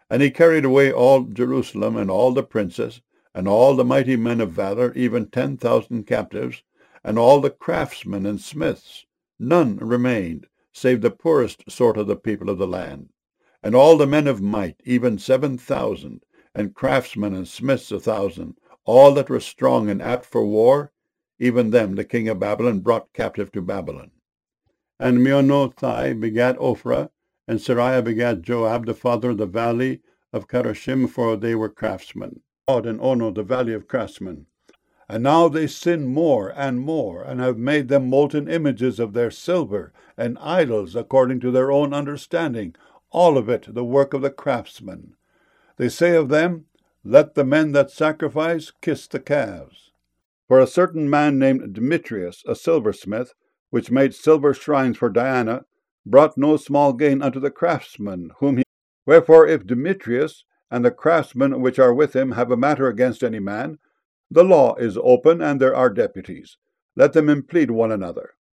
And he carried away all Jerusalem, and all the princes, and all the mighty men of valor, even 10,000 captives, and all the craftsmen and smiths. None remained, save the poorest sort of the people of the land. And all the men of might, even 7,000, and craftsmen and smiths 1,000, all that were strong and apt for war, even them the king of Babylon brought captive to Babylon. And Meonothai begat Ophrah, and Seraiah begat Joab, the father of the valley of Karashim, for they were craftsmen. Od and Ono, the valley of craftsmen. And now they sin more, and have made them molten images of their silver, and idols according to their own understanding, all of it the work of the craftsmen. They say of them, Let the men that sacrifice kiss the calves. For a certain man named Demetrius, a silversmith, which made silver shrines for Diana, brought no small gain unto the craftsmen, whom he... Wherefore, if Demetrius and the craftsmen which are with him have a matter against any man, the law is open, and there are deputies. Let them implead one another.